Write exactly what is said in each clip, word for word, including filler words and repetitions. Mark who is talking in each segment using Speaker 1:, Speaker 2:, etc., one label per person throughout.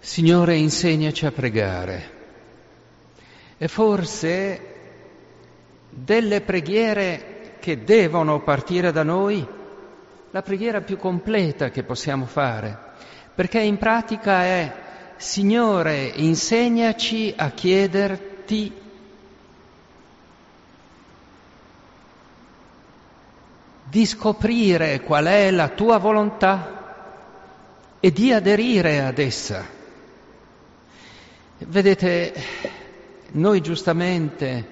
Speaker 1: Signore, insegnaci a pregare. E forse delle preghiere che devono partire da noi, la preghiera più completa che possiamo fare, perché in pratica è: Signore, insegnaci a chiederti di scoprire qual è la tua volontà e di aderire ad essa. Vedete, noi giustamente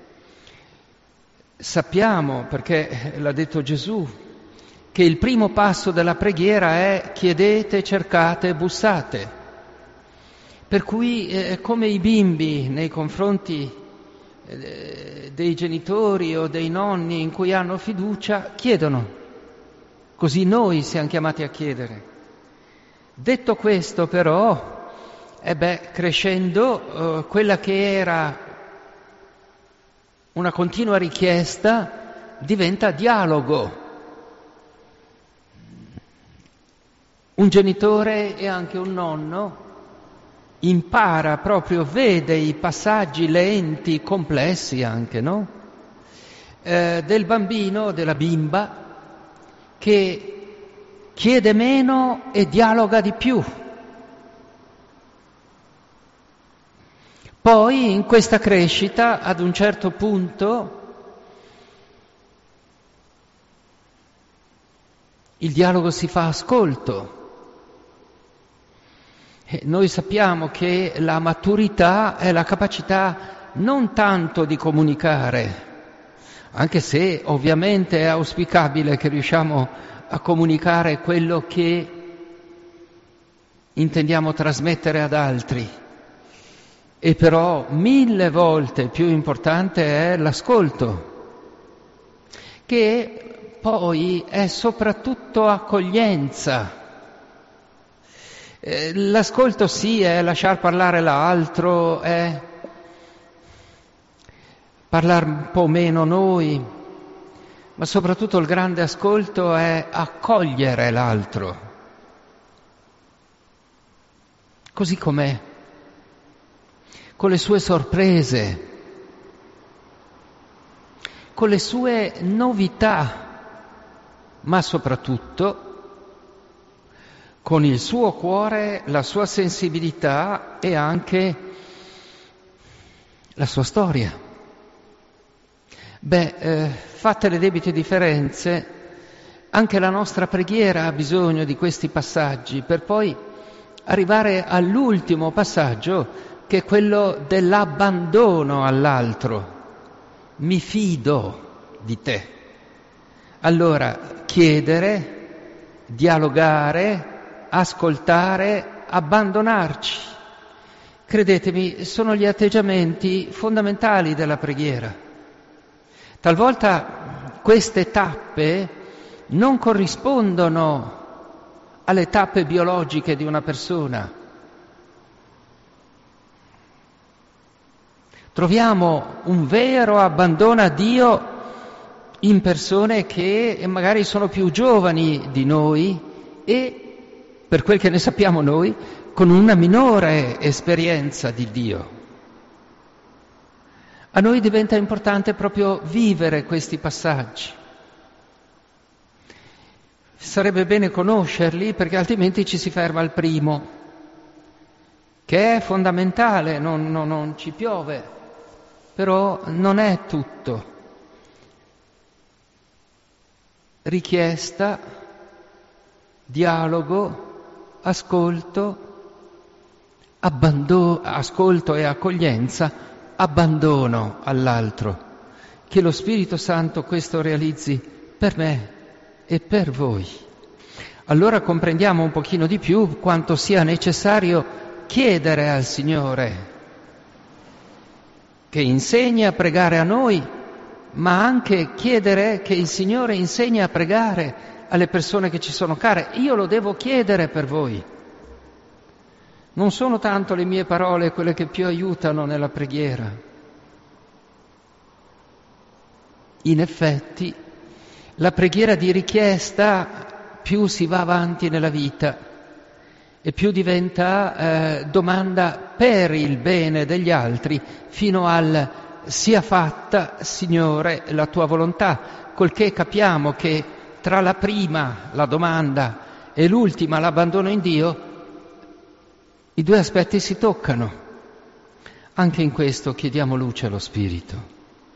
Speaker 1: sappiamo, perché l'ha detto Gesù, che il primo passo della preghiera è chiedete, cercate, bussate. Per cui, eh, come i bimbi nei confronti eh, dei genitori o dei nonni in cui hanno fiducia, chiedono. Così noi siamo chiamati a chiedere. Detto questo, però, e beh, crescendo, eh, quella che era una continua richiesta diventa dialogo. Un genitore e anche un nonno impara proprio, vede i passaggi lenti, complessi anche, no? Eh, del bambino, della bimba, che chiede meno e dialoga di più. Poi in questa crescita, ad un certo punto, il dialogo si fa ascolto. E noi sappiamo che la maturità è la capacità non tanto di comunicare, anche se ovviamente è auspicabile che riusciamo a comunicare quello che intendiamo trasmettere ad altri. E però mille volte più importante è l'ascolto, che poi è soprattutto accoglienza. Eh, l'ascolto sì, è lasciar parlare l'altro, è parlare un po' meno noi, ma soprattutto il grande ascolto è accogliere l'altro, così com'è, con le sue sorprese, con le sue novità, ma soprattutto con il suo cuore, la sua sensibilità e anche la sua storia. Beh, eh, fatte le debite differenze, anche la nostra preghiera ha bisogno di questi passaggi per poi arrivare all'ultimo passaggio, che è quello dell'abbandono all'altro. Mi fido di te. Allora, chiedere, dialogare, ascoltare, abbandonarci. Credetemi, sono gli atteggiamenti fondamentali della preghiera. Talvolta queste tappe non corrispondono alle tappe biologiche di una persona. Troviamo un vero abbandono a Dio in persone che magari sono più giovani di noi e, per quel che ne sappiamo noi, con una minore esperienza di Dio. A noi diventa importante proprio vivere questi passaggi. Sarebbe bene conoscerli, perché altrimenti ci si ferma al primo, che è fondamentale, non, non, non ci piove, però non è tutto. Richiesta, dialogo, ascolto, abbandono, ascolto e accoglienza, abbandono all'altro. Che lo Spirito Santo questo realizzi per me e per voi. Allora comprendiamo un pochino di più quanto sia necessario chiedere al Signore che insegni a pregare a noi, ma anche chiedere che il Signore insegni a pregare alle persone che ci sono care. Io lo devo chiedere per voi. Non sono tanto le mie parole quelle che più aiutano nella preghiera. In effetti, la preghiera di richiesta più si va avanti nella vita e più diventa eh, domanda per il bene degli altri, fino al sia fatta, Signore, la tua volontà, col che capiamo che tra la prima, la domanda, e l'ultima, l'abbandono in Dio, i due aspetti si toccano. Anche in questo chiediamo luce allo Spirito.